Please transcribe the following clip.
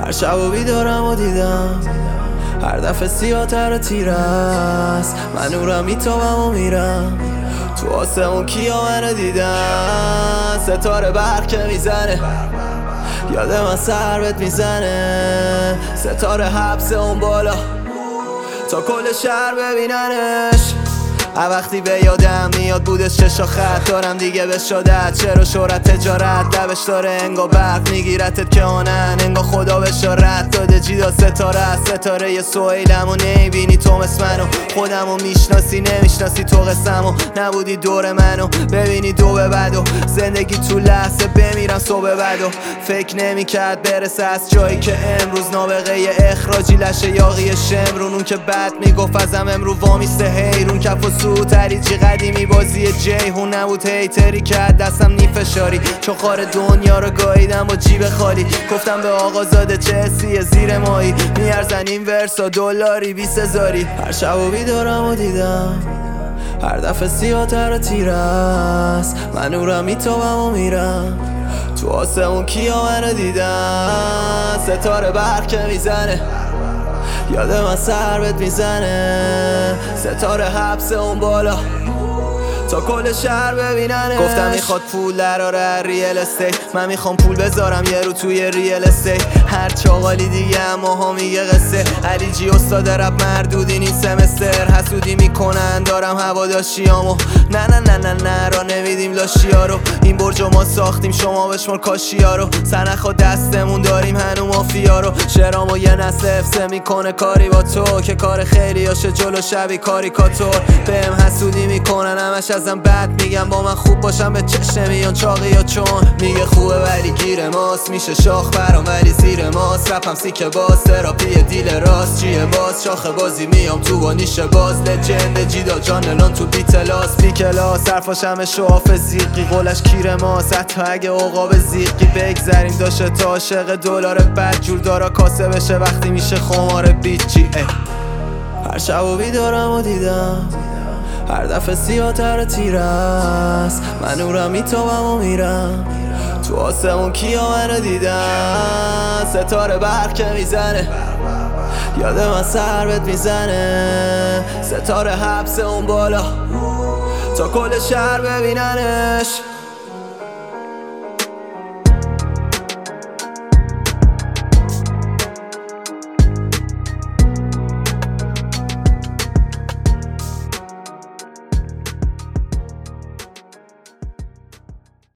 هر شب و بیدارم و دیدم هر دفعه سیاه‌تر و تیر است. من نورم میتابم و میرم تو آسمون کیا منو دیدن. ستاره برق که میزنه یاد من سر بهت میزنه. ستاره حبس اون بالا تا کل شهر ببیننش. وقتی به یادم میاد بودش چشا خط دارم دیگه به شدت. چرا شهرت تجارت لبش داره انگا برق میگیرتت که آنن انگا خدا بشارت داده. جیدا ستاره است ستاره یه سویلم و نمیبینی تو مثل منو. خودمو میشناسی نمیشناسی تو قسمو. نبودی دور منو ببینی دو به بدو. زندگی تو لحظه بمیرم صبح بدو. فکر نمیکرد برسه از جایی که امروز نابغه اخراجی لشه یاقی شمرون. اون که بد میگفت ازم امرو وامیسته حیرون. کف و سو تریجی قدیمی بازی جیهون نبود هیتری که دستم نی فشاری. چون خار دنیا رو گاییدم با جیب خالی. گفتم به آقازاده چه حسیه زیر مایی میارزن این ورسا دلاری 20,000. هر شب و بیدارم و دیدم هر دفعه سیاه‌تر و تیر است. من نورم میتابم و میرم تو آسمون کیا منو دیدن. ستاره برق که میزنه یاد من سر بهت میزنه. ستاره حبس اون بالا تا کل شهر ببیننش. گفتم میخواد پول دراره ریل استیت. من میخوام پول بذارم یه رو توی ریل استیت. هر چاقالی دیگه اما ها میگه قصه. علی جی استاد رپ مردودی نیست سمستر. حسودی میکنن دارم هواداشیامو. نه نه نه نه نه را نمیدیم لاشیا رو. این برجو ما ساختیم شما بشمار کاشیا رو. سنخ و دستمون داریم هنو مافیا رو. شرامو یه نسل افسه میکنه کاری با تو که کار خیلی هاشه جلو شبی کاریکاتور. بهم حسودی میکنن همش ازم بد میگم با من خوب باشم به چش نمیان چاقی یا چون. میگه خوبه ولی گیر ماست میشه شاخ برام ولی زیر ماست. رپم سیکه باز تراپی دیل راست چیه باز. شاخه بازی میام تو با نیشه باز. لجند جیدا جان الان تو بیتلاس بیکلاس. حرفاش همه شوافه زیقی قولش کیر ماست. حتی اگه عقاب زیقی بگذریم داشته تا عاشق دلار بد جور دارا کاسه بشه وقتی میشه خمار بیچی. هر شب و بیدارم و دیدم هر دفعه سیاه‌تر و تیر است. من نورم میتابم و میرم تو آسمون کیا منو دیدن. ستاره برق که میزنه یاد من سر بهت میزنه. ستاره حبس اون بالا تا کل شهر ببیننش.